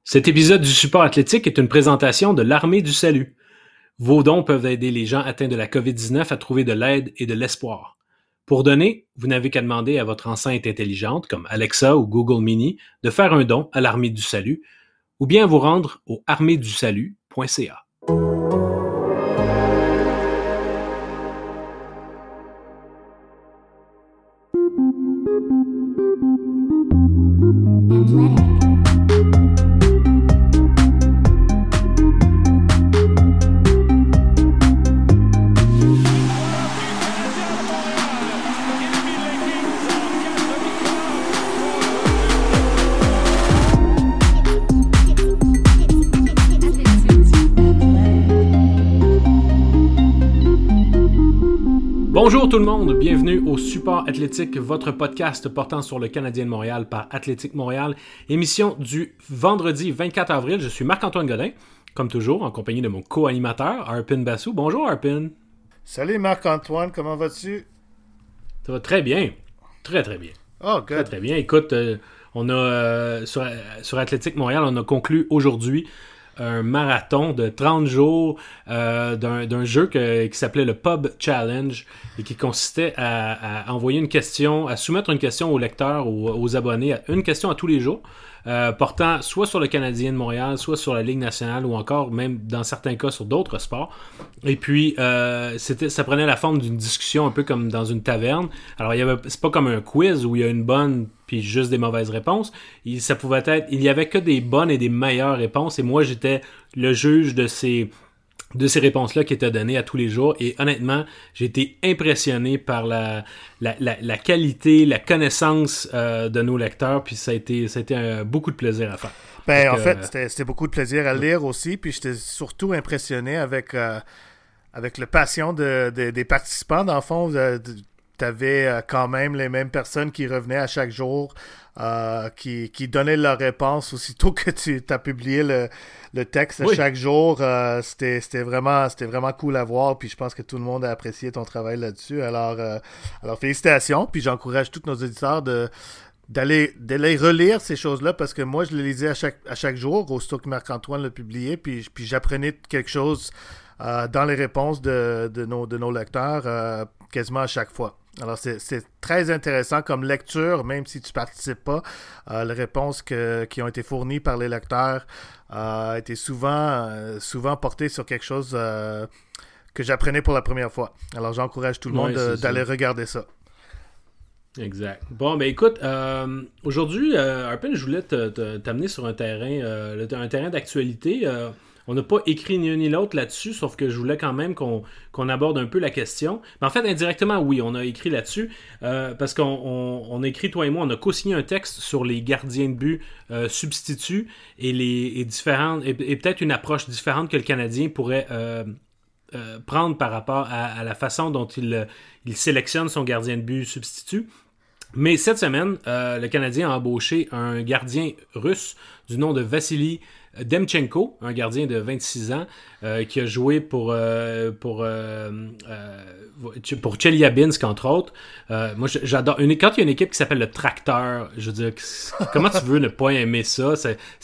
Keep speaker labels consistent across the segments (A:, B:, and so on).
A: Cet épisode du Support athlétique est une présentation de l'Armée du Salut. Vos dons peuvent aider les gens atteints de la COVID-19 à trouver de l'aide et de l'espoir. Pour donner, vous n'avez qu'à demander à votre enceinte intelligente, comme Alexa ou Google Mini, de faire un don à l'Armée du Salut, ou bien vous rendre au armeedusalut.ca. Bonjour tout le monde, bienvenue au Support athlétique, votre podcast portant sur le Canadien de Montréal par Athlétique Montréal, émission du vendredi 24 avril. Je suis Marc-Antoine Godin, comme toujours, en compagnie de mon co-animateur, Arpin Bassou. Bonjour Arpin.
B: Salut Marc-Antoine, comment vas-tu?
A: Ça va très bien, très bien.
B: Oh, good.
A: Très très bien. Écoute, on a sur Athlétique Montréal, on a conclu aujourd'hui un marathon de 30 jours d'un jeu qui s'appelait le Pub Challenge et qui consistait à envoyer une question, à soumettre une question aux lecteurs ou aux abonnés, une question à tous les jours, portant soit sur le Canadien de Montréal, soit sur la Ligue nationale ou encore même dans certains cas sur d'autres sports. Et puis ça prenait la forme d'une discussion un peu comme dans une taverne. Alors c'est pas comme un quiz où il y a une bonne puis juste des mauvaises réponses. Il y avait que des bonnes et des meilleures réponses et moi j'étais le juge de ces réponses-là qui étaient données à tous les jours. Et honnêtement, j'ai été impressionné par la qualité, la connaissance de nos lecteurs. Puis ça a été beaucoup de plaisir à faire.
B: Ben, en fait, c'était beaucoup de plaisir à lire aussi. Puis j'étais surtout impressionné avec le passion des participants. Dans le fond, tu avais quand même les mêmes personnes qui revenaient à chaque jour, qui donnaient leur réponse aussitôt que tu as publié le texte à chaque jour. C'était vraiment cool à voir, puis je pense que tout le monde a apprécié ton travail là-dessus. Alors félicitations, puis j'encourage tous nos auditeurs d'aller relire ces choses-là, parce que moi, je les lisais à chaque jour, aussitôt que Marc-Antoine l'a publié, puis j'apprenais quelque chose dans les réponses de nos lecteurs quasiment à chaque fois. Alors, c'est très intéressant comme lecture, même si tu ne participes pas. Les réponses qui ont été fournies par les lecteurs étaient souvent portées sur quelque chose que j'apprenais pour la première fois. Alors, j'encourage tout le monde d'aller regarder ça.
A: Exact. Bon, ben écoute, aujourd'hui, Arpin, je voulais t'amener sur un terrain d'actualité. On n'a pas écrit ni un ni l'autre là-dessus, sauf que je voulais quand même qu'on aborde un peu la question. Mais en fait, indirectement, oui, on a écrit là-dessus, parce qu'on a écrit, toi et moi, on a co-signé un texte sur les gardiens de but substituts et peut-être une approche différente que le Canadien pourrait prendre par rapport à la façon dont il sélectionne son gardien de but substitut. Mais cette semaine, le Canadien a embauché un gardien russe du nom de Vassili Demchenko, un gardien de 26 ans qui a joué pour Chelyabinsk, entre autres. Moi, j'adore. Quand il y a une équipe qui s'appelle le Tracteur, je veux dire, comment tu veux ne pas aimer ça?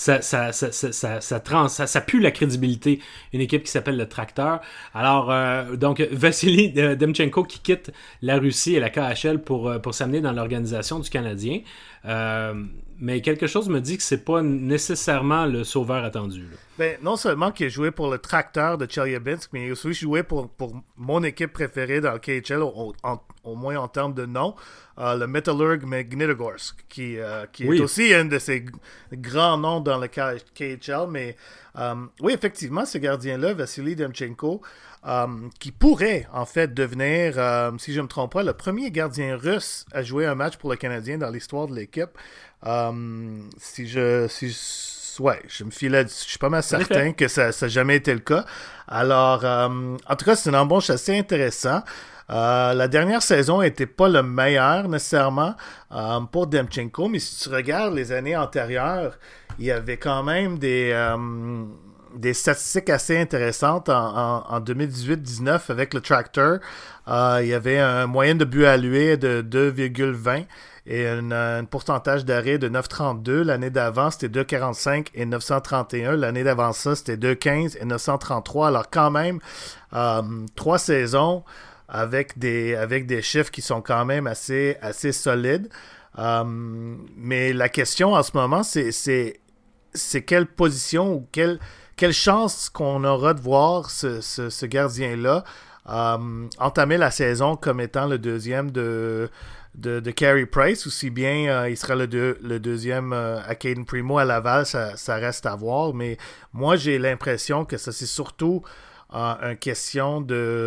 A: Ça pue la crédibilité, une équipe qui s'appelle le Tracteur. Alors, donc, Vassili Demchenko qui quitte la Russie et la KHL pour s'amener dans l'organisation du Canadien. Mais quelque chose me dit que c'est pas nécessairement le sauveur attendu. Là.
B: Ben, non seulement qu'il a joué pour le Tracteur de Chelyabinsk, mais il a aussi joué pour mon équipe préférée dans le KHL, au moins en termes de nom, le Metallurg Magnitogorsk, qui est aussi un de ces grands noms dans le KHL. Mais oui, effectivement, ce gardien-là, Vassili Demchenko, qui pourrait en fait devenir, si je ne me trompe pas, le premier gardien russe à jouer un match pour le Canadien dans l'histoire de l'équipe. Je me fie là-dessus. Je suis pas mal certain que ça n'a jamais été le cas. Alors, en tout cas, c'est une embauche assez intéressant. La dernière saison n'était pas le meilleur nécessairement pour Demchenko, mais si tu regardes les années antérieures, il y avait quand même des statistiques assez intéressantes en 2018-19 avec le Tractor. Il y avait un moyenne de but alloué de 2,20 et un pourcentage d'arrêt de 9,32. L'année d'avant, c'était 2,45 et 931. L'année d'avant ça, c'était 2,15 et 933. Alors quand même, 3 saisons avec des chiffres qui sont quand même assez solides. Mais la question en ce moment, c'est quelle position ou quelle chance qu'on aura de voir ce gardien-là entamer la saison comme étant le deuxième de Carey Price, aussi bien il sera le deuxième à Caden Primo à Laval, ça reste à voir. Mais moi, j'ai l'impression que ça, c'est surtout une question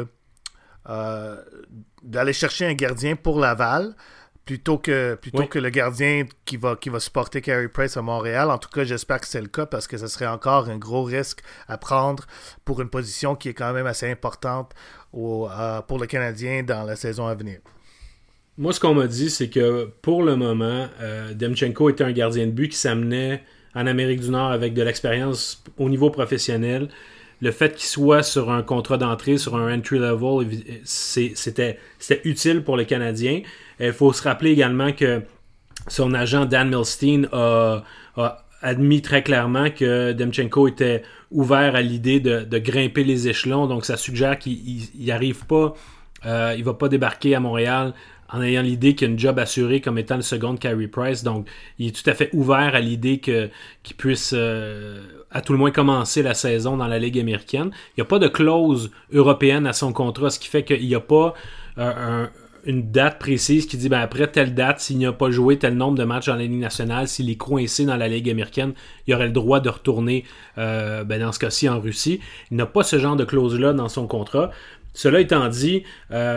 B: d'aller chercher un gardien pour Laval plutôt que le gardien qui va supporter Carey Price à Montréal. En tout cas, j'espère que c'est le cas parce que ce serait encore un gros risque à prendre pour une position qui est quand même assez importante pour le Canadien dans la saison à venir.
A: Moi, ce qu'on m'a dit, c'est que pour le moment, Demchenko était un gardien de but qui s'amenait en Amérique du Nord avec de l'expérience au niveau professionnel. Le fait qu'il soit sur un contrat d'entrée, sur un entry level, c'était utile pour le Canadien. Il faut se rappeler également que son agent Dan Milstein a admis très clairement que Demchenko était ouvert à l'idée de grimper les échelons. Donc ça suggère qu'il n'arrive pas, il va pas débarquer à Montréal en ayant l'idée qu'il y a une job assurée comme étant le second Carey Price. Donc, il est tout à fait ouvert à l'idée qu'il puisse, à tout le moins, commencer la saison dans la Ligue américaine. Il n'y a pas de clause européenne à son contrat, ce qui fait qu'il n'y a pas une date précise qui dit, après telle date, s'il n'a pas joué tel nombre de matchs dans la Ligue nationale, s'il est coincé dans la Ligue américaine, il aurait le droit de retourner, dans ce cas-ci, en Russie. Il n'a pas ce genre de clause-là dans son contrat. Cela étant dit,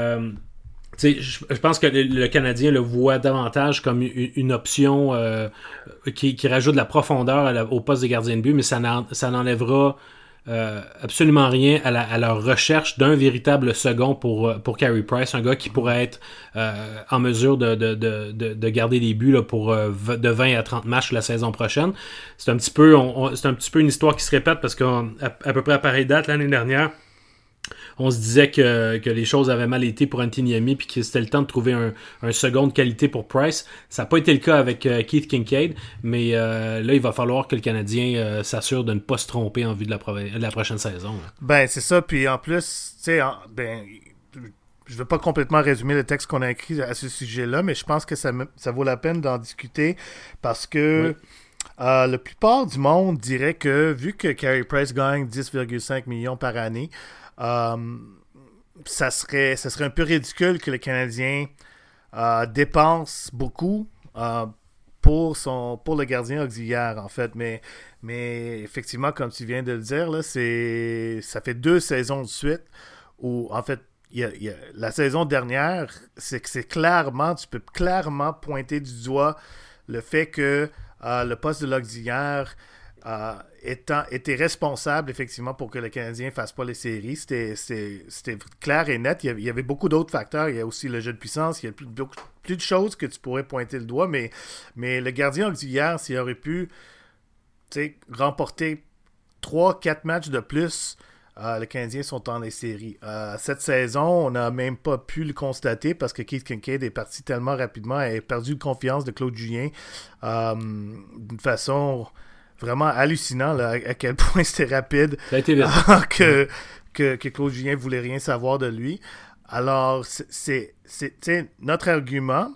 A: je pense que le Canadien le voit davantage comme une option qui rajoute de la profondeur au poste de gardien de but, mais ça n'enlèvera absolument rien à leur recherche d'un véritable second pour Carey Price, un gars qui pourrait être en mesure de garder des buts là, pour de 20 à 30 matchs la saison prochaine. C'est un petit peu une histoire qui se répète parce qu'à peu près à pareille date l'année dernière, on se disait que les choses avaient mal été pour Antiniemi puis que c'était le temps de trouver un second de qualité pour Price. Ça n'a pas été le cas avec Keith Kincaid, mais là, il va falloir que le Canadien s'assure de ne pas se tromper en vue de la prochaine saison. Là.
B: Ben, c'est ça. Puis en plus, tu sais, je ne veux pas complètement résumer le texte qu'on a écrit à ce sujet-là, mais je pense que ça vaut la peine d'en discuter parce que la plupart du monde dirait que vu que Carey Price gagne 10,5 millions par année, ça serait un peu ridicule que le Canadien dépense beaucoup pour le gardien auxiliaire, en fait. Mais effectivement, comme tu viens de le dire, là, ça fait 2 saisons de suite où, en fait, la saison dernière, c'est clairement, tu peux clairement pointer du doigt le fait que le poste de l'auxiliaire était responsable effectivement pour que le Canadien ne fasse pas les séries. C'était clair et net. Il y avait beaucoup d'autres facteurs. Il y a aussi le jeu de puissance. Il y a plus de choses que tu pourrais pointer le doigt. Mais le gardien auxiliaire, s'il aurait pu remporter 3-4 matchs de plus, les Canadiens sont en les séries. Cette saison, on n'a même pas pu le constater parce que Keith Kincaid est parti tellement rapidement et a perdu de confiance de Claude Julien d'une façon vraiment hallucinant là, à quel point c'était rapide.
A: Ça a été vite.
B: Que Claude Julien voulait rien savoir de lui. Alors, c'est notre argument.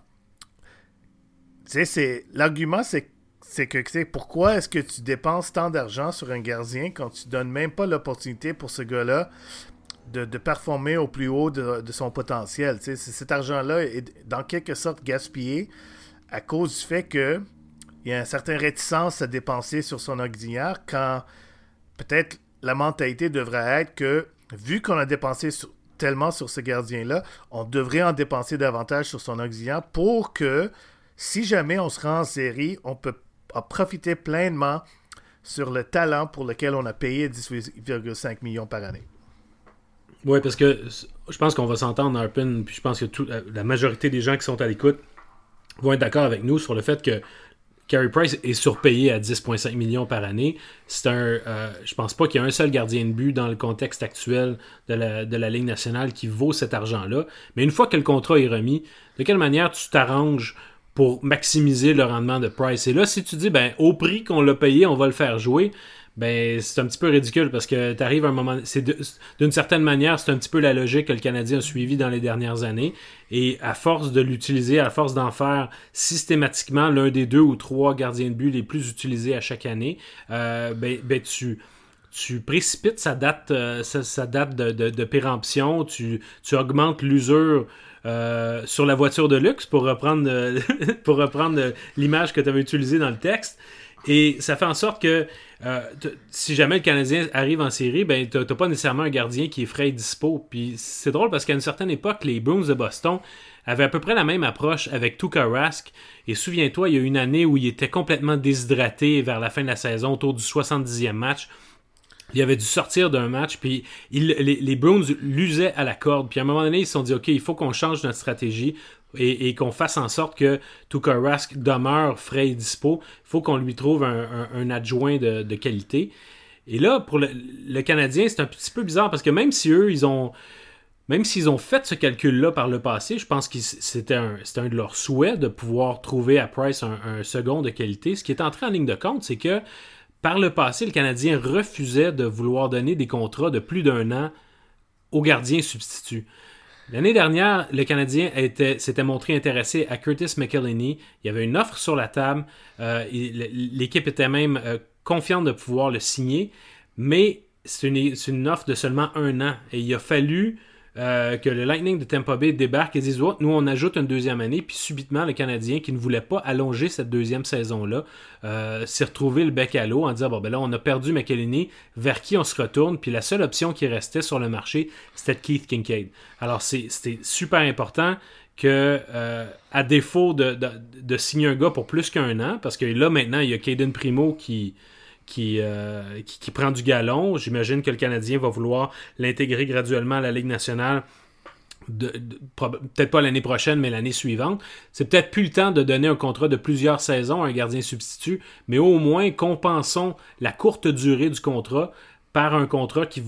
B: L'argument, c'est que pourquoi est-ce que tu dépenses tant d'argent sur un gardien quand tu donnes même pas l'opportunité pour ce gars-là de performer au plus haut de son potentiel. Cet argent-là est dans quelque sorte gaspillé à cause du fait que il y a une certaine réticence à dépenser sur son auxiliaire quand peut-être la mentalité devrait être que, vu qu'on a dépensé tellement sur ce gardien-là, on devrait en dépenser davantage sur son auxiliaire pour que, si jamais on se rend en série, on peut profiter pleinement sur le talent pour lequel on a payé 18,5 millions par année.
A: Oui, parce que je pense qu'on va s'entendre, Arpin, puis je pense que la majorité des gens qui sont à l'écoute vont être d'accord avec nous sur le fait que Carey Price est surpayé à 10,5 millions par année. Je pense pas qu'il y a un seul gardien de but dans le contexte actuel de la Ligue nationale qui vaut cet argent-là. Mais une fois que le contrat est remis, de quelle manière tu t'arranges pour maximiser le rendement de Price. Et là, si tu dis, ben, au prix qu'on l'a payé, on va le faire jouer, ben, c'est un petit peu ridicule parce que tu arrives à un moment... d'une certaine manière, c'est un petit peu la logique que le Canadien a suivie dans les dernières années. Et à force de l'utiliser, à force d'en faire systématiquement l'un des 2 ou 3 gardiens de but les plus utilisés à chaque année, tu précipites sa date de péremption, tu augmentes l'usure sur la voiture de luxe pour reprendre l'image que tu avais utilisée dans le texte. Et ça fait en sorte que si jamais le Canadien arrive en série, ben t'as pas nécessairement un gardien qui est frais et dispo. Puis c'est drôle parce qu'à une certaine époque, les Bruins de Boston avaient à peu près la même approche avec Tuukka Rask. Et souviens-toi, il y a eu une année où il était complètement déshydraté vers la fin de la saison, autour du 70e match. Il avait dû sortir d'un match, puis les Bruins l'usaient à la corde. Puis à un moment donné, ils se sont dit, OK, il faut qu'on change notre stratégie et qu'on fasse en sorte que Tuukka Rask demeure frais et dispo. Il faut qu'on lui trouve un adjoint de qualité. Et là, pour le Canadien, c'est un petit peu bizarre parce que même si eux, même s'ils ont fait ce calcul-là par le passé, je pense que c'était un de leurs souhaits de pouvoir trouver à Price un second de qualité. Ce qui est entré en ligne de compte, c'est que par le passé, le Canadien refusait de vouloir donner des contrats de plus d'1 an aux gardiens substituts. L'année dernière, le Canadien s'était montré intéressé à Curtis McElhinney. Il y avait une offre sur la table. L'équipe était même confiante de pouvoir le signer. Mais c'est une offre de seulement 1 an. Et il a fallu que le Lightning de Tampa Bay débarque et dise oh, nous on ajoute une 2e année, puis subitement le Canadien qui ne voulait pas allonger cette 2e saison-là s'est retrouvé le bec à l'eau en disant bon ben là on a perdu McElhinney, vers qui on se retourne, puis la seule option qui restait sur le marché c'était Keith Kinkaid. Alors c'était super important que à défaut de signer un gars pour plus qu'1 an, parce que là maintenant il y a Caden Primo qui prend du galon. J'imagine que le Canadien va vouloir l'intégrer graduellement à la Ligue nationale, peut-être pas l'année prochaine, mais l'année suivante. C'est peut-être plus le temps de donner un contrat de plusieurs saisons à un gardien substitut, mais au moins compensons la courte durée du contrat par un contrat qui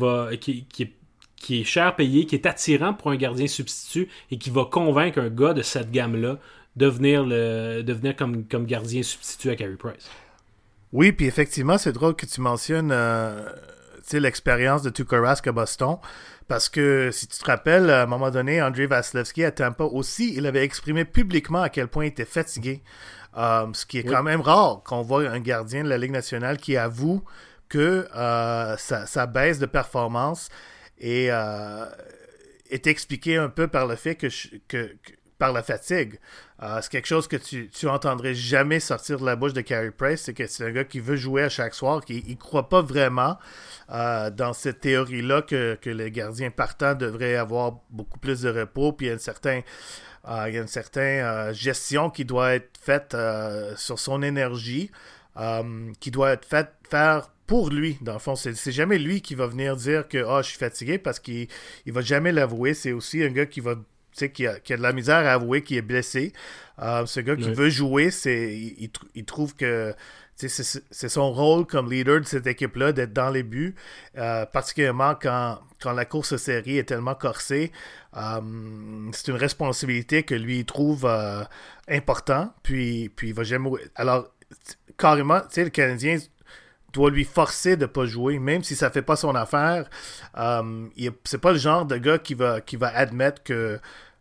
A: est cher payé, qui est attirant pour un gardien substitut et qui va convaincre un gars de cette gamme-là de venir comme gardien substitut à Carey Price.
B: Oui, puis effectivement, c'est drôle que tu mentionnes l'expérience de Tuukka Rask à Boston, parce que si tu te rappelles, à un moment donné, Andrei Vasilevskiy à Tampa aussi, il avait exprimé publiquement à quel point il était fatigué. Ce qui est quand même rare qu'on voit un gardien de la Ligue nationale qui avoue que sa baisse de performance est expliquée un peu par le fait que par la fatigue. C'est quelque chose que tu entendrais jamais sortir de la bouche de Carey Price, c'est que c'est un gars qui veut jouer à chaque soir, qui ne croit pas vraiment dans cette théorie-là que les gardiens partants devraient avoir beaucoup plus de repos, puis il y a une certaine gestion qui doit être faite sur son énergie, qui doit être faite pour lui, dans le fond. C'est jamais lui qui va venir dire que je suis fatigué, parce qu'il va jamais l'avouer. C'est aussi un gars qui a de la misère à avouer qu'il est blessé. Ce gars qui veut jouer, il trouve que c'est son rôle comme leader de cette équipe-là d'être dans les buts, particulièrement quand la course série est tellement corsée. C'est une responsabilité que lui il trouve important, puis il va jamais... Alors, carrément, le Canadien doit lui forcer de ne pas jouer, même si ça ne fait pas son affaire. C'est pas le genre de gars qui va admettre que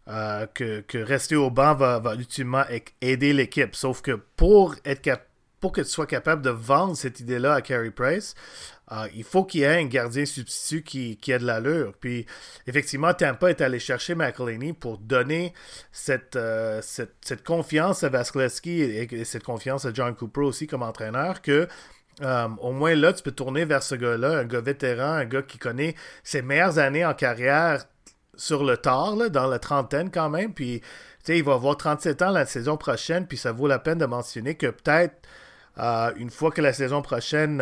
B: rester au banc va ultimement aider l'équipe. Sauf que pour que tu sois capable de vendre cette idée-là à Carey Price, il faut qu'il y ait un gardien substitut qui ait de l'allure. Puis, effectivement, Tampa est allé chercher McElhinney pour donner cette confiance à Vasilevskiy et cette confiance à John Cooper aussi comme entraîneur, que au moins là, tu peux tourner vers ce gars-là, un gars vétéran, un gars qui connaît ses meilleures années en carrière sur le tard, là, dans la trentaine quand même. Puis, il va avoir 37 ans la saison prochaine, puis ça vaut la peine de mentionner que peut-être, une fois que la saison prochaine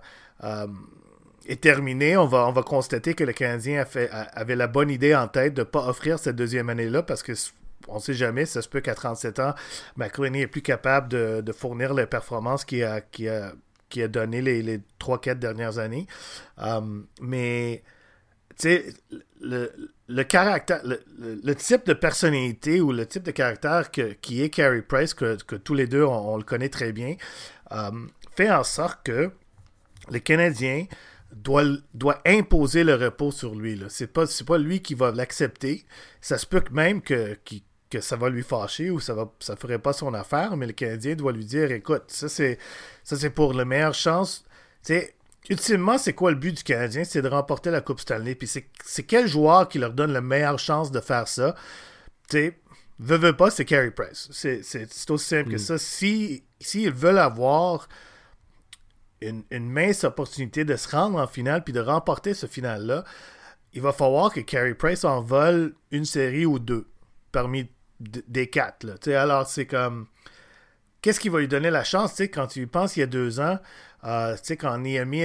B: est terminée, on va constater que le Canadien avait la bonne idée en tête de ne pas offrir cette 2e année-là, parce que on ne sait jamais, ça se peut qu'à 37 ans, McElhinney est plus capable de fournir les performances qui a donné les 3-4 dernières années. Mais sais, le caractère, le type de personnalité ou le type de caractère qui est Carey Price, que tous les deux, on le connaît très bien, fait en sorte que le Canadien doit imposer le repos sur lui. Là. C'est pas lui qui va l'accepter. Ça se peut que même que ça va lui fâcher ou ça ferait pas son affaire, mais le Canadien doit lui dire, écoute, ça c'est pour la meilleure chance. Tu sais, ultimement, c'est quoi le but du Canadien? C'est de remporter la Coupe Stanley. Puis c'est quel joueur qui leur donne la meilleure chance de faire ça? Tu sais, veut pas, c'est Carey Price. C'est aussi simple que ça. S'ils veulent avoir une mince opportunité de se rendre en finale puis de remporter ce final-là, il va falloir que Carey Price en vole une série ou deux parmi des 4. Là. Alors, c'est comme... Qu'est-ce qui va lui donner la chance? Quand tu y penses il y a 2 ans, quand Niemi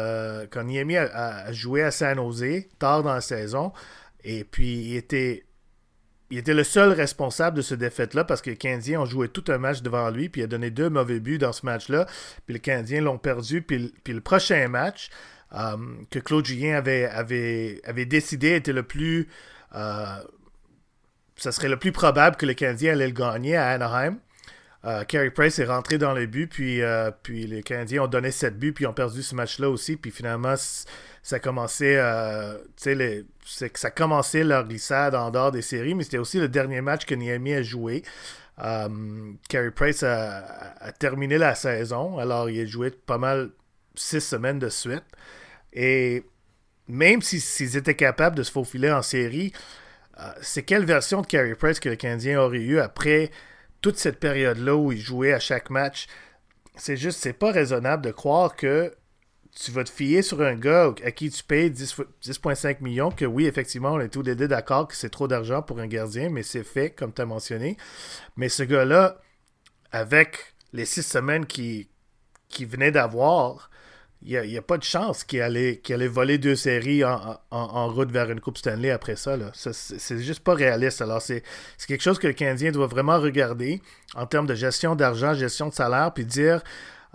B: a joué à San Jose, tard dans la saison, et puis il était le seul responsable de ce défaite-là parce que les Canadiens ont joué tout un match devant lui, puis il a donné 2 mauvais buts dans ce match-là, puis les Canadiens l'ont perdu, puis le prochain match que Claude Julien avait décidé était le plus... ça serait le plus probable que le Canadien allait le gagner à Anaheim. Carey Price est rentré dans le but, puis les Canadiens ont donné 7 buts, puis ont perdu ce match-là aussi, puis finalement, ça commençait ça commençait leur glissade en dehors des séries, mais c'était aussi le dernier match que Niemi a joué. Carey Price a terminé la saison, alors il a joué pas mal 6 semaines de suite, et même s'ils étaient capables de se faufiler en série, c'est quelle version de Carey Price que le Canadien aurait eu après toute cette période-là où il jouait à chaque match? C'est pas raisonnable de croire que tu vas te fier sur un gars à qui tu payes 10,5 millions, que oui, effectivement, on est tous les deux d'accord que c'est trop d'argent pour un gardien, mais c'est fait, comme tu as mentionné. Mais ce gars-là, avec les 6 semaines qu'il venait d'avoir, il n'y a pas de chance qu'il allait voler 2 séries en route vers une Coupe Stanley après ça. Là. C'est juste pas réaliste. Alors, c'est quelque chose que le Canadien doit vraiment regarder en termes de gestion d'argent, gestion de salaire, puis dire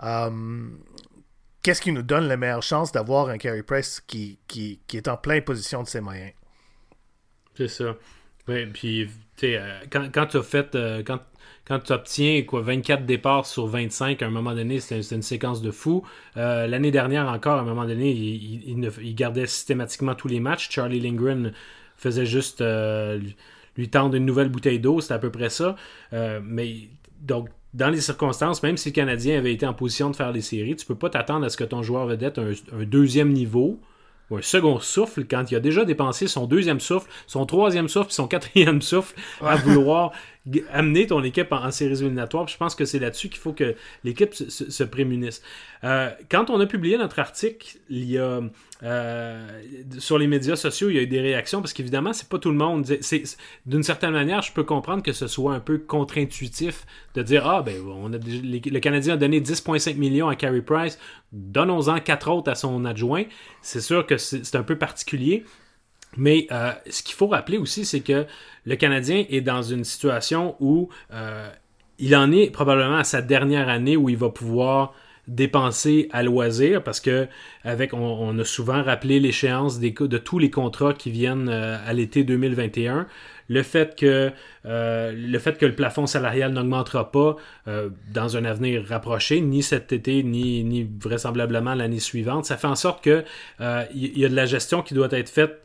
B: qu'est-ce qui nous donne la meilleure chance d'avoir un Carey Price qui est en pleine position de ses moyens.
A: C'est ça. Oui, puis quand tu as fait... Quand tu obtiens 24 départs sur 25, à un moment donné, c'est une séquence de fou. L'année dernière encore, à un moment donné, il gardait systématiquement tous les matchs. Charlie Lindgren faisait juste lui tendre une nouvelle bouteille d'eau, c'était à peu près ça. Mais donc, dans les circonstances, même si le Canadien avait été en position de faire les séries, tu peux pas t'attendre à ce que ton joueur vedette ait un deuxième niveau ou un second souffle quand il a déjà dépensé son 2e souffle, son 3e souffle, son 4e souffle à vouloir amener ton équipe en séries éliminatoires. Puis je pense que c'est là-dessus qu'il faut que l'équipe se prémunisse. Quand on a publié notre article, il y a sur les médias sociaux, il y a eu des réactions parce qu'évidemment, c'est pas tout le monde. D'une certaine manière, je peux comprendre que ce soit un peu contre-intuitif de dire le Canadien a donné 10,5 millions à Carey Price, donnons-en 4 autres à son adjoint. C'est sûr que c'est un peu particulier. Mais ce qu'il faut rappeler aussi, c'est que le Canadien est dans une situation où il en est probablement à sa dernière année où il va pouvoir dépenser à loisir parce que on a souvent rappelé l'échéance de tous les contrats qui viennent à l'été 2021. Le fait que le plafond salarial n'augmentera pas dans un avenir rapproché, ni cet été, ni vraisemblablement l'année suivante, ça fait en sorte que il y a de la gestion qui doit être faite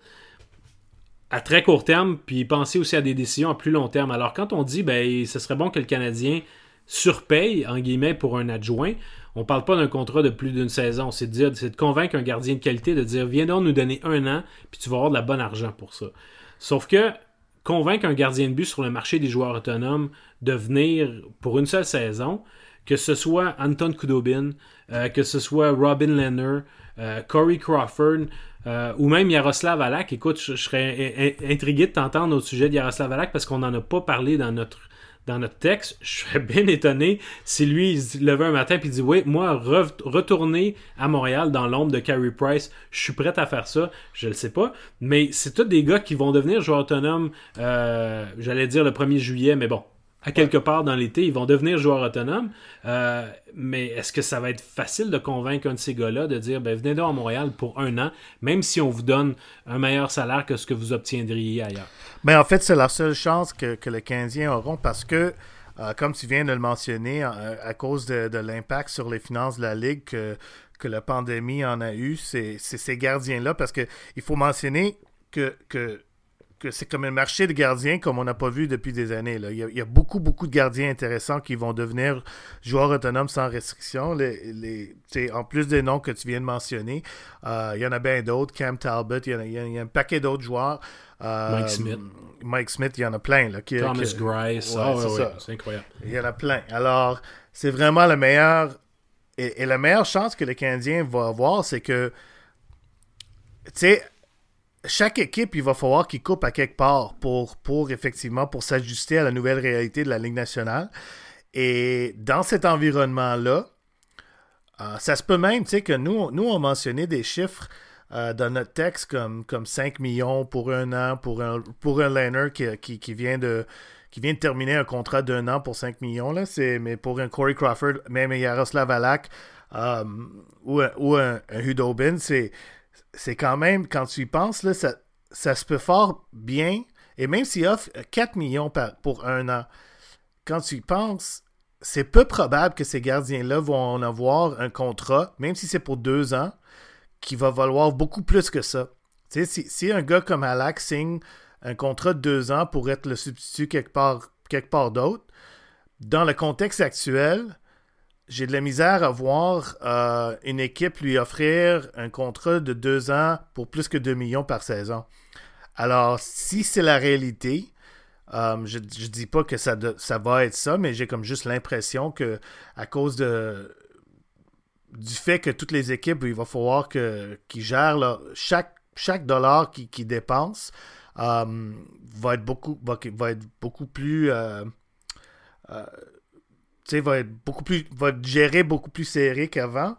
A: à très court terme, puis penser aussi à des décisions à plus long terme. Alors quand on dit ce serait bon que le Canadien surpaye, en guillemets, pour un adjoint, on parle pas d'un contrat de plus d'une saison. C'est de convaincre un gardien de qualité de dire viens donc nous donner 1 an, puis tu vas avoir de la bonne argent pour ça. Sauf que convaincre un gardien de but sur le marché des joueurs autonomes de venir pour une seule saison, que ce soit Anton Khudobin, que ce soit Robin Lehner, Corey Crawford, ou même Yaroslav Halak. Écoute, je serais intrigué de t'entendre au sujet de Yaroslav Halak parce qu'on n'en a pas parlé dans notre texte. Je serais bien étonné si lui, il se levait un matin et il dit « Oui, moi, retourner à Montréal dans l'ombre de Carey Price, je suis prêt à faire ça. » Je le sais pas. Mais c'est tous des gars qui vont devenir joueurs autonomes, j'allais dire le 1er juillet, mais bon. à quelque part dans l'été, ils vont devenir joueurs autonomes. Mais est-ce que ça va être facile de convaincre un de ces gars-là de dire venez donc à Montréal pour 1 an, même si on vous donne un meilleur salaire que ce que vous obtiendriez ailleurs?
B: Mais en fait, c'est la seule chance que les Canadiens auront parce que, comme tu viens de le mentionner, à cause de l'impact sur les finances de la Ligue que la pandémie en a eu, c'est ces gardiens-là. Parce qu'il faut mentionner que c'est comme un marché de gardiens comme on n'a pas vu depuis des années. Là. Il y a beaucoup, beaucoup de gardiens intéressants qui vont devenir joueurs autonomes sans restriction. En plus des noms que tu viens de mentionner, il y en a bien d'autres. Cam Talbot, il y a un paquet d'autres joueurs. Mike Smith, il y en a plein. Là,
A: Thomas Greiss, c'est incroyable.
B: Il y en a plein. Alors, c'est vraiment le meilleur... Et la meilleure chance que le Canadien va avoir, c'est que, tu sais, chaque équipe, il va falloir qu'il coupe à quelque part pour s'ajuster à la nouvelle réalité de la Ligue nationale. Et dans cet environnement-là, ça se peut même, tu sais, que nous on mentionnait des chiffres dans notre texte comme 5 millions pour 1 an pour un liner qui vient de terminer un contrat d'1 an pour 5 millions. Là, mais pour un Corey Crawford, même un Yaroslav Halak ou un Hudobin, c'est quand même, quand tu y penses, là, ça se peut fort bien. Et même s'il offre 4 millions pour 1 an, quand tu y penses, c'est peu probable que ces gardiens-là vont en avoir un contrat, même si c'est pour 2 ans, qui va valoir beaucoup plus que ça. Tu sais, si un gars comme Halak signe un contrat de 2 ans pour être le substitut quelque part d'autre, dans le contexte actuel, j'ai de la misère à voir une équipe lui offrir un contrat de 2 ans pour plus que 2 millions par saison. Alors, si c'est la réalité, je dis pas que ça va être ça, mais j'ai comme juste l'impression que à cause du fait que toutes les équipes, il va falloir qu'ils gèrent chaque dollar qu'ils dépensent, va être beaucoup plus va être géré beaucoup plus serré qu'avant.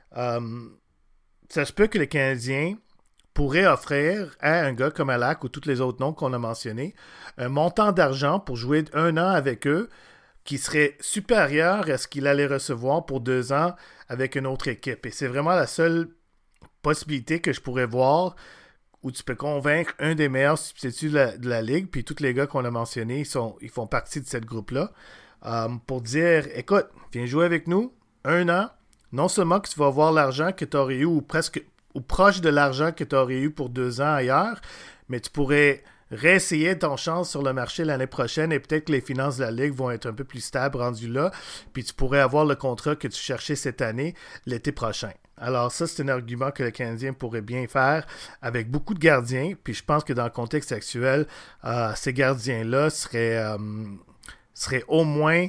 B: Ça se peut que les Canadiens pourraient offrir à un gars comme Halak ou tous les autres noms qu'on a mentionnés un montant d'argent pour jouer 1 an avec eux qui serait supérieur à ce qu'il allait recevoir pour 2 ans avec une autre équipe. Et c'est vraiment la seule possibilité que je pourrais voir où tu peux convaincre un des meilleurs substituts de la Ligue, puis tous les gars qu'on a mentionnés, ils font partie de cette groupe-là, pour dire, écoute, viens jouer avec nous, 1 an, non seulement que tu vas avoir l'argent que tu aurais eu, ou proche de l'argent que tu aurais eu pour 2 ans ailleurs, mais tu pourrais réessayer ton chance sur le marché l'année prochaine et peut-être que les finances de la Ligue vont être un peu plus stables rendues là, puis tu pourrais avoir le contrat que tu cherchais cette année, l'été prochain. Alors ça, c'est un argument que le Canadien pourrait bien faire avec beaucoup de gardiens, puis je pense que dans le contexte actuel, ces gardiens-là seraient au moins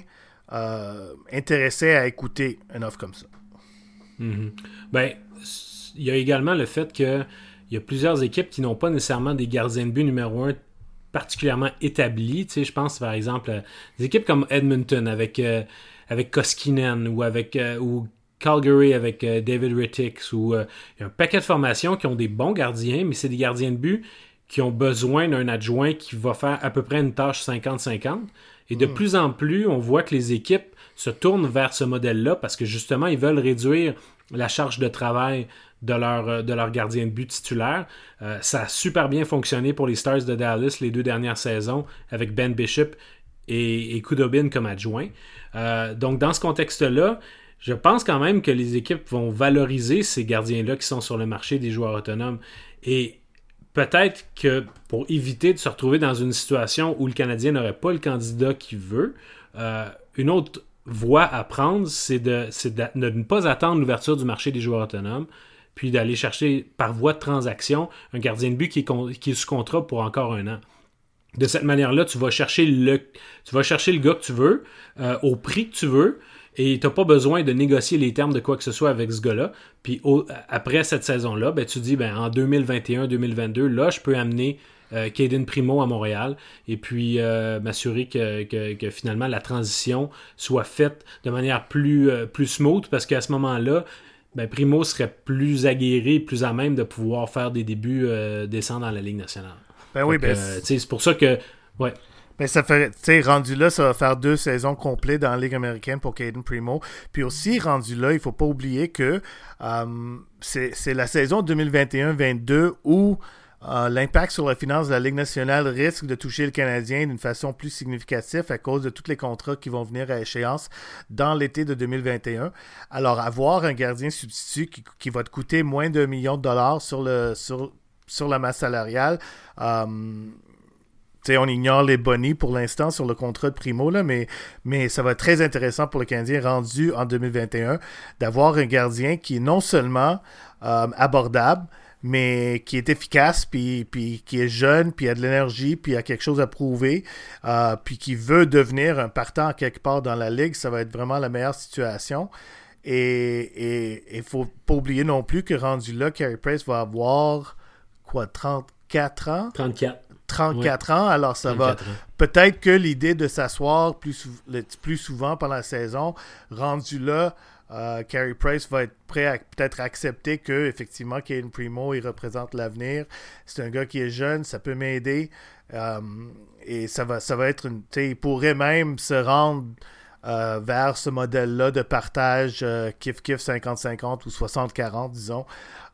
B: intéressés à écouter une offre comme ça.
A: Mm-hmm. Ben, il y a également le fait que il y a plusieurs équipes qui n'ont pas nécessairement des gardiens de but numéro 1 particulièrement établis. Tu sais, je pense par exemple à des équipes comme Edmonton avec Koskinen ou Calgary avec David Rittich, ou il y a un paquet de formations qui ont des bons gardiens, mais c'est des gardiens de but qui ont besoin d'un adjoint qui va faire à peu près une tâche 50-50. Et de plus en plus, on voit que les équipes se tournent vers ce modèle-là parce que justement, ils veulent réduire la charge de travail de leur gardien de but titulaire. Ça a super bien fonctionné pour les Stars de Dallas les 2 dernières saisons avec Ben Bishop et Khudobin comme adjoint. Donc, dans ce contexte-là, je pense quand même que les équipes vont valoriser ces gardiens-là qui sont sur le marché des joueurs autonomes. Et peut-être que pour éviter de se retrouver dans une situation où le Canadien n'aurait pas le candidat qu'il veut, une autre voie à prendre, c'est de ne pas attendre l'ouverture du marché des joueurs autonomes, puis d'aller chercher par voie de transaction un gardien de but qui est sous contrat pour encore 1 an. De cette manière-là, tu vas chercher le gars que tu veux, au prix que tu veux, et tu n'as pas besoin de négocier les termes de quoi que ce soit avec ce gars-là. Puis après cette saison-là, ben, tu dis, en 2021-2022, là, je peux amener Caden Primo à Montréal et puis m'assurer que finalement la transition soit faite de manière plus smooth, parce qu'à ce moment-là, Primo serait plus aguerri, plus à même de pouvoir faire des débuts décents dans la Ligue nationale.
B: Ben oui,
A: c'est pour ça que... Ouais.
B: Mais ça fait, tu sais, rendu là, ça va faire 2 saisons complètes dans la Ligue américaine pour Caden Primo. Puis aussi, rendu là, il faut pas oublier que c'est la saison 2021-22 où l'impact sur la finance de la Ligue nationale risque de toucher le Canadien d'une façon plus significative à cause de tous les contrats qui vont venir à échéance dans l'été de 2021. Alors, avoir un gardien substitut qui va te coûter moins d'$1 million sur la masse salariale, on ignore les bonnies pour l'instant sur le contrat de Primo, là, mais ça va être très intéressant pour le Canadien rendu en 2021 d'avoir un gardien qui est non seulement abordable, mais qui est efficace, puis qui est jeune, puis a de l'énergie, puis a quelque chose à prouver, puis qui veut devenir un partant quelque part dans la Ligue. Ça va être vraiment la meilleure situation. Et il ne faut pas oublier non plus que rendu là, Carey Price va avoir 34 ans? 34 ans, alors ça va... Peut-être que l'idée de s'asseoir plus souvent pendant la saison, rendu là, Carey Price va être prêt à peut-être accepter que effectivement Caden Primo, il représente l'avenir. C'est un gars qui est jeune, ça peut m'aider. Et ça va être une... Il pourrait même se rendre vers ce modèle-là de partage kiff-kiff 50-50 ou 60-40, disons,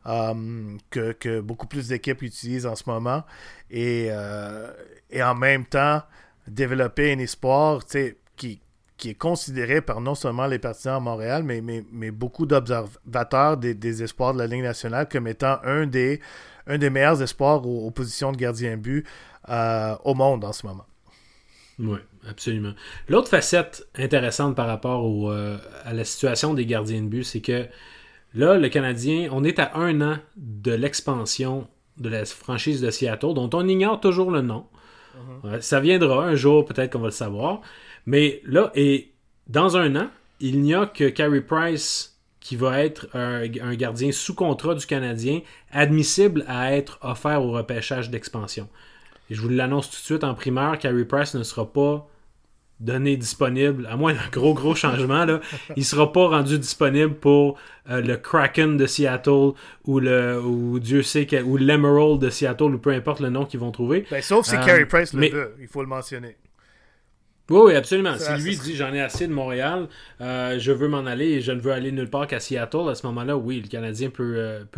B: que beaucoup plus d'équipes utilisent en ce moment. Et en même temps, développer un espoir qui est considéré par non seulement les partisans à Montréal, mais beaucoup d'observateurs des espoirs de la Ligue nationale comme étant un des meilleurs espoirs aux positions de gardien de but au monde en ce moment.
A: Oui, absolument. L'autre facette intéressante par rapport à la situation des gardiens de but, c'est que là, le Canadien, on est à 1 an de l'expansion de la franchise de Seattle, dont on ignore toujours le nom. Ça viendra un jour, peut-être qu'on va le savoir. Mais là, et dans 1 an, il n'y a que Carey Price qui va être un gardien sous contrat du Canadien, admissible à être offert au repêchage d'expansion. Et je vous l'annonce tout de suite en primeur, Carey Price ne sera pas donné disponible, à moins d'un gros changement, là, il ne sera pas rendu disponible pour le Kraken de Seattle ou Dieu sait ou l'Emerald de Seattle ou peu importe le nom qu'ils vont trouver.
B: Sauf si Carey Price le veut, il faut le mentionner.
A: Oui, absolument. Si lui dit « j'en ai assez de Montréal, je veux m'en aller et je ne veux aller nulle part qu'à Seattle », à ce moment-là, oui, le Canadien peut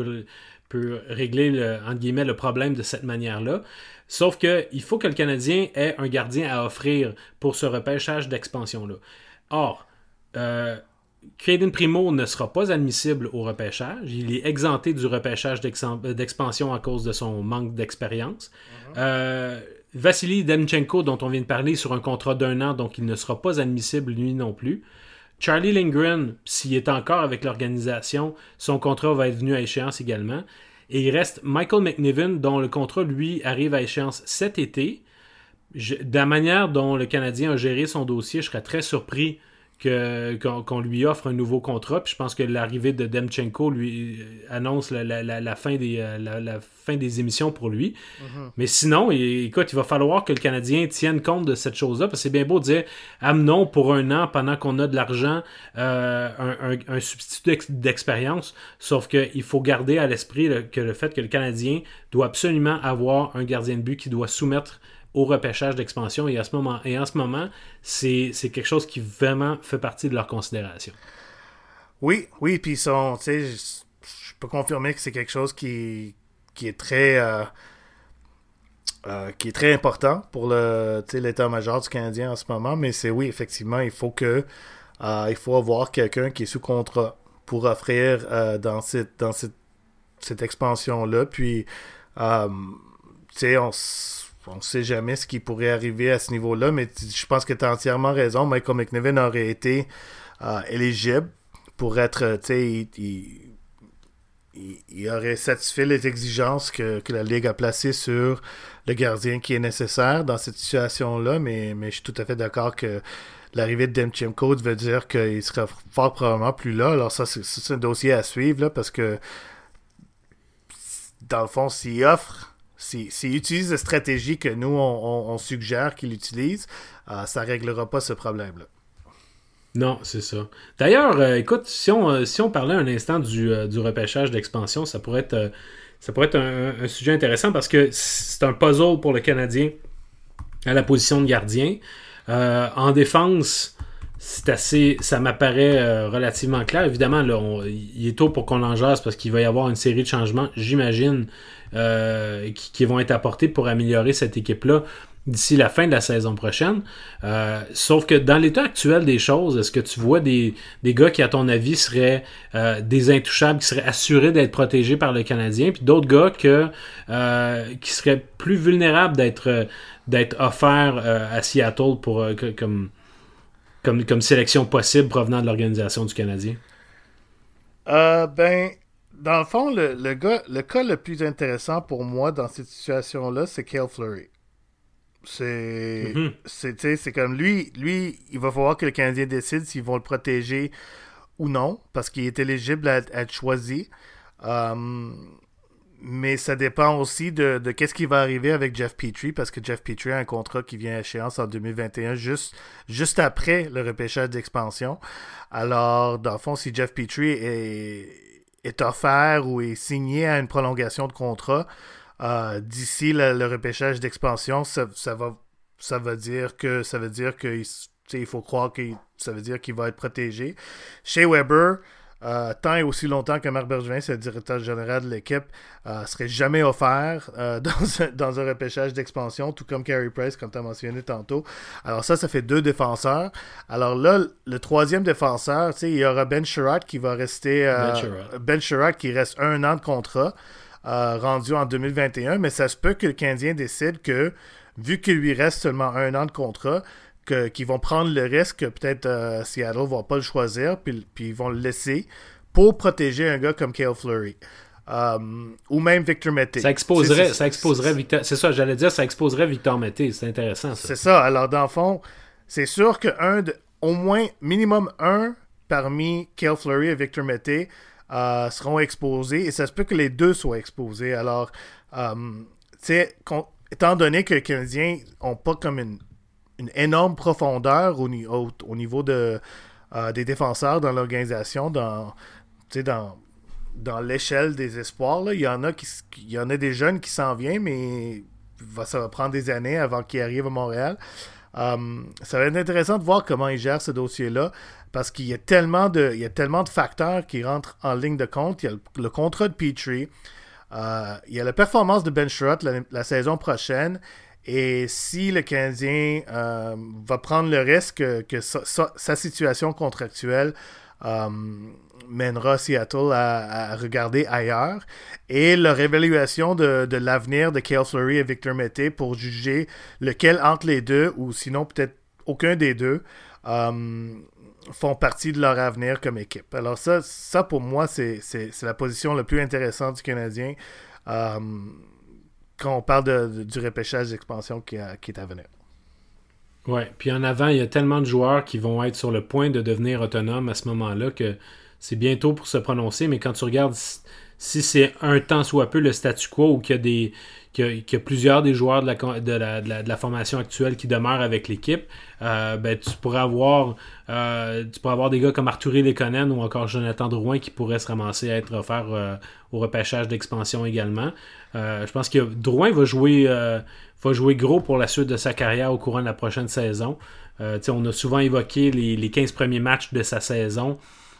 A: régler entre guillemets, le problème de cette manière-là. Sauf qu'il faut que le Canadien ait un gardien à offrir pour ce repêchage d'expansion-là. Or, Caden Primo ne sera pas admissible au repêchage. Il est exempté du repêchage d'expansion à cause de son manque d'expérience. Vassili Demchenko, dont on vient de parler, sur un contrat d'1 an, donc il ne sera pas admissible lui non plus. Charlie Lindgren, s'il est encore avec l'organisation, son contrat va être venu à échéance également. Et il reste Michael McNiven, dont le contrat, lui, arrive à échéance cet été. De la manière dont le Canadien a géré son dossier, je serais très surpris qu'on lui offre un nouveau contrat. Puis je pense que l'arrivée de Demchenko lui annonce la fin des émissions pour lui. Mais sinon, écoute, il va falloir que le Canadien tienne compte de cette chose-là, parce que c'est bien beau de dire amenons pour 1 an pendant qu'on a de l'argent un substitut d'expérience, sauf qu'il faut garder à l'esprit que le fait que le Canadien doit absolument avoir un gardien de but qui doit soumettre au repêchage d'expansion, et en ce moment, c'est quelque chose qui vraiment fait partie de leur considération.
B: Oui, puis je peux confirmer que c'est quelque chose qui est très important pour l'état-major du Canadien en ce moment, mais oui, effectivement, il faut avoir quelqu'un qui est sous contrat pour offrir dans cette expansion-là, puis on ne sait jamais ce qui pourrait arriver à ce niveau-là, mais je pense que tu as entièrement raison. Michael McNiven aurait été éligible pour être... Il aurait satisfait les exigences que la Ligue a placées sur le gardien qui est nécessaire dans cette situation-là, mais je suis tout à fait d'accord que l'arrivée de Demchenko veut dire qu'il sera fort probablement plus là. Alors ça, c'est un dossier à suivre, là, parce que dans le fond, s'il utilise la stratégie que nous, on suggère qu'il utilise, ça ne réglera pas ce problème-là.
A: Non, c'est ça. D'ailleurs, écoute, si on parlait un instant du repêchage d'expansion, ça pourrait être un sujet intéressant, parce que c'est un puzzle pour le Canadien à la position de gardien. En défense, ça m'apparaît relativement clair. Évidemment, là, il est tôt pour qu'on en jase parce qu'il va y avoir une série de changements, j'imagine, qui vont être apportés pour améliorer cette équipe-là d'ici la fin de la saison prochaine. Sauf que dans l'état actuel des choses, est-ce que tu vois des gars qui, à ton avis, seraient des intouchables, qui seraient assurés d'être protégés par le Canadien, puis d'autres gars qui seraient plus vulnérables d'être offerts à Seattle pour comme sélection possible provenant de l'organisation du Canadien?
B: Dans le fond, le cas le plus intéressant pour moi dans cette situation-là, c'est Cale Fleury. C'est comme lui, il va falloir que le Canadien décide s'ils vont le protéger ou non, parce qu'il est éligible à être choisi. Mais ça dépend aussi de qu'est-ce qui va arriver avec Jeff Petrie, parce que Jeff Petrie a un contrat qui vient à échéance en 2021, juste après le repêchage d'expansion. Alors, dans le fond, si Jeff Petrie est offert ou est signé à une prolongation de contrat, d'ici le repêchage d'expansion, ça veut dire que il faut croire que ça veut dire qu'il va être protégé. Shea Weber, tant et aussi longtemps que Marc Bergevin, c'est le directeur général de l'équipe, serait jamais offert dans un repêchage d'expansion, tout comme Carey Price, comme tu as mentionné tantôt. Alors ça fait 2 défenseurs. Alors là, le 3e défenseur, il y aura Ben Sherratt qui va rester... Ben Sherratt qui reste 1 an de contrat. Rendu en 2021, mais ça se peut que le Canadien décide que, vu qu'il lui reste seulement 1 an de contrat, qu'ils vont prendre le risque que peut-être Seattle ne va pas le choisir, puis ils vont le laisser pour protéger un gars comme Cale Fleury. Ou même Victor Mété.
A: Ça exposerait Victor... C'est ça, j'allais dire, ça exposerait Victor Mété. C'est intéressant, ça.
B: C'est ça. Alors, dans le fond, c'est sûr que au moins, minimum 1 parmi Cale Fleury et Victor Mété seront exposés, et ça se peut que les 2 soient exposés. Alors, étant donné que les Canadiens n'ont pas comme une énorme profondeur au niveau des défenseurs dans l'organisation, dans l'échelle des espoirs, là, il y en a des jeunes qui s'en viennent, mais ça va prendre des années avant qu'ils arrivent à Montréal. Ça va être intéressant de voir comment ils gèrent ce dossier-là, parce qu'il y a tellement de facteurs qui rentrent en ligne de compte. Il y a le contrat de Petrie, il y a la performance de Ben Sherratt la saison prochaine, et si le Canadien va prendre le risque que sa situation contractuelle mènera Seattle à regarder ailleurs, et leur évaluation de l'avenir de Cale Fleury et Victor Mété pour juger lequel entre les deux, ou sinon peut-être aucun des deux, font partie de leur avenir comme équipe. Alors ça pour moi, c'est la position la plus intéressante du Canadien quand on parle du repêchage d'expansion qui est à venir.
A: Oui, puis en avant, il y a tellement de joueurs qui vont être sur le point de devenir autonomes à ce moment-là que c'est bientôt pour se prononcer, mais quand tu regardes si c'est un tant soit peu le statu quo, ou qu'il y a plusieurs des joueurs de la formation actuelle qui demeurent avec l'équipe, tu pourrais avoir des gars comme Artturi Lekonen ou encore Jonathan Drouin qui pourraient se ramasser à être offerts au repêchage d'expansion également. Je pense que Drouin va jouer gros pour la suite de sa carrière au courant de la prochaine saison. On a souvent évoqué les 15 premiers matchs de sa saison,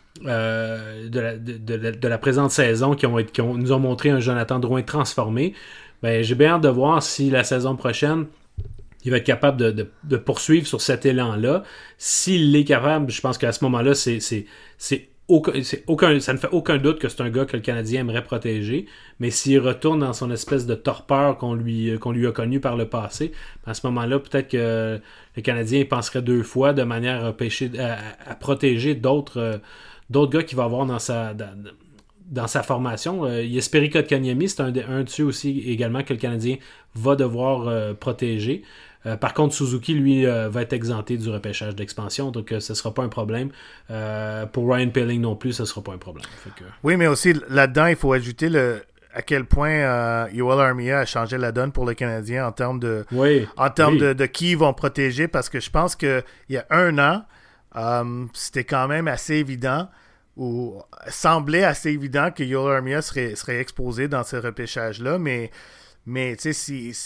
A: de la présente saison, qui nous ont montré un Jonathan Drouin transformé. J'ai bien hâte de voir si la saison prochaine il va être capable de poursuivre sur cet élan-là. S'il est capable, je pense qu'à ce moment-là, ça ne fait aucun doute que c'est un gars que le Canadien aimerait protéger. Mais s'il retourne dans son espèce de torpeur qu'on lui a connu par le passé, à ce moment-là, peut-être que le Canadien penserait 2 fois de manière à protéger d'autres gars qu'il va avoir dans sa formation. Jesperi Kotkaniemi, c'est un de ceux aussi également que le Canadien va devoir protéger. Par contre, Suzuki, lui, va être exempté du repêchage d'expansion, donc ce ne sera pas un problème. Pour Ryan Poehling non plus, ce ne sera pas un problème.
B: Oui, mais aussi, là-dedans, il faut ajouter à quel point Yoel Armia a changé la donne pour le Canadien en termes de qui ils vont protéger, parce que je pense qu'il y a 1 an, c'était quand même assez évident, ou semblait assez évident que Yoel Armia serait exposé dans ce repêchage-là, mais tu sais,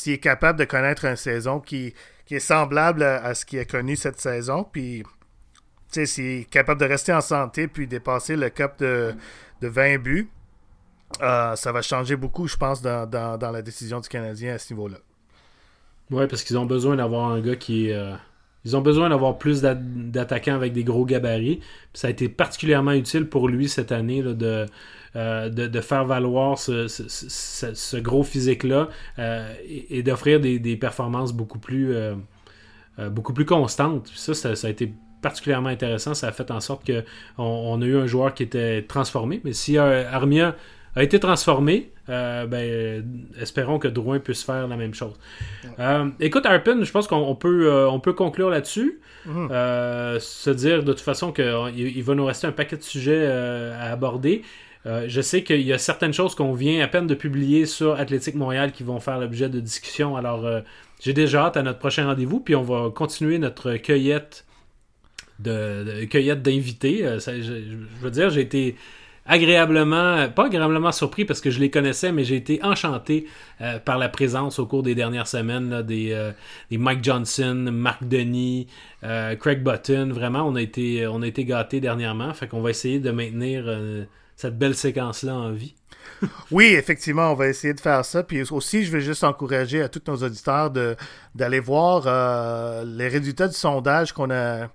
B: s'il est capable de connaître une saison qui est semblable à ce qu'il a connu cette saison, puis s'il est capable de rester en santé puis dépasser le cap de 20 buts, ça va changer beaucoup, je pense, dans la décision du Canadien à ce niveau-là.
A: Oui, parce qu'ils ont besoin d'avoir un gars qui est... Ils ont besoin d'avoir plus d'attaquants avec des gros gabarits. Puis ça a été particulièrement utile pour lui cette année là, de faire valoir ce gros physique-là et d'offrir des performances beaucoup plus constantes. Ça a été particulièrement intéressant. Ça a fait en sorte qu'on a eu un joueur qui était transformé. Mais si Armia a été transformé, espérons que Drouin puisse faire la même chose. Écoute, Arpin, je pense qu'on peut conclure là-dessus. Se dire de toute façon qu'il va nous rester un paquet de sujets à aborder. Je sais qu'il y a certaines choses qu'on vient à peine de publier sur Athlétique Montréal qui vont faire l'objet de discussion. Alors, j'ai déjà hâte à notre prochain rendez-vous, puis on va continuer notre cueillette d'invités. Je veux dire, j'ai été pas agréablement surpris parce que je les connaissais, mais j'ai été enchanté par la présence au cours des dernières semaines là, des Mike Johnson, Marc Denis, Craig Button. Vraiment, on a été gâtés dernièrement. Fait qu'on va essayer de maintenir cette belle séquence-là en vie.
B: Oui, effectivement, on va essayer de faire ça. Puis aussi, je vais juste encourager à tous nos auditeurs d'aller voir les résultats du sondage qu'on a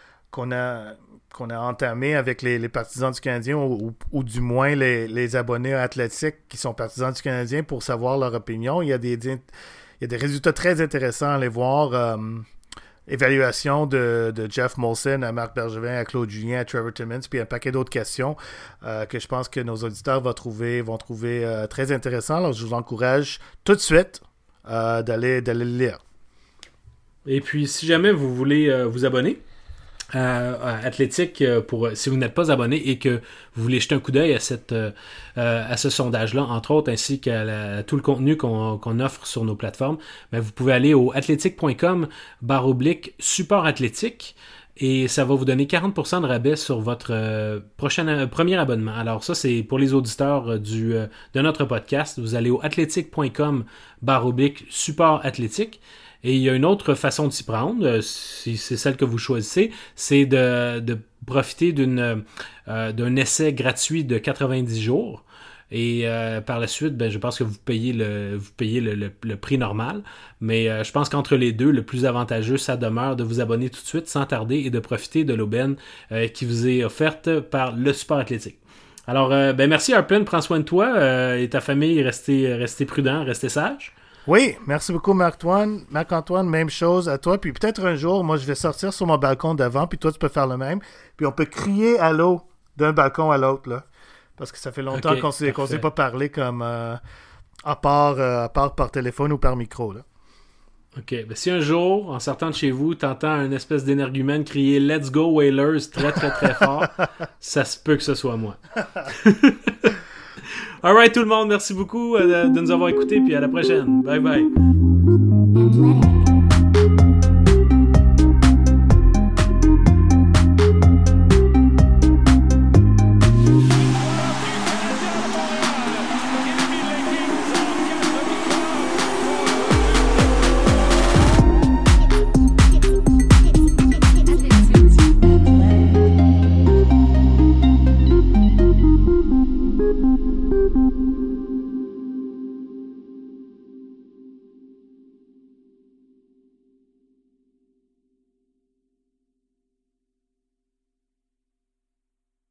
B: entamé avec les partisans du Canadien ou du moins les abonnés athlétiques qui sont partisans du Canadien pour savoir leur opinion. Il y a des résultats très intéressants à aller voir. Évaluation de Jeff Molson à Marc Bergevin, à Claude Julien, à Trevor Timmins, puis un paquet d'autres questions que je pense que nos auditeurs vont trouver très intéressants. Alors, je vous encourage tout de suite d'aller le lire. Et
A: puis, si jamais vous voulez vous abonner à Athlétique, si vous n'êtes pas abonné et que vous voulez jeter un coup d'œil à ce sondage-là, entre autres, ainsi qu'à tout le contenu qu'on offre sur nos plateformes, vous pouvez aller au athletic.com/support athlétique et ça va vous donner 40% de rabais sur votre premier abonnement. Alors ça, c'est pour les auditeurs de notre podcast. Vous allez au athletic.com/support athlétique. Et il y a une autre façon de s'y prendre, si c'est celle que vous choisissez, c'est de profiter d'un essai gratuit de 90 jours. Et par la suite, je pense que vous payez le prix normal. Mais je pense qu'entre les deux, le plus avantageux, ça demeure de vous abonner tout de suite sans tarder et de profiter de l'aubaine qui vous est offerte par le support athlétique. Alors, merci Arpin, prends soin de toi et ta famille, restez prudent, restez sage.
B: Oui, merci beaucoup Marc-Antoine, même chose à toi. Puis peut-être un jour, moi je vais sortir sur mon balcon d'avant, puis toi tu peux faire le même. Puis on peut crier allô d'un balcon à l'autre, là. Parce que ça fait longtemps qu'on s'est pas parlé comme à part par téléphone ou par micro, là.
A: OK. Si un jour, en sortant de chez vous, t'entends un espèce d'énergumène crier « Let's go Whalers » très très très fort, ça se peut que ce soit moi. Alright tout le monde, merci beaucoup de nous avoir écoutés, puis à la prochaine. Bye bye.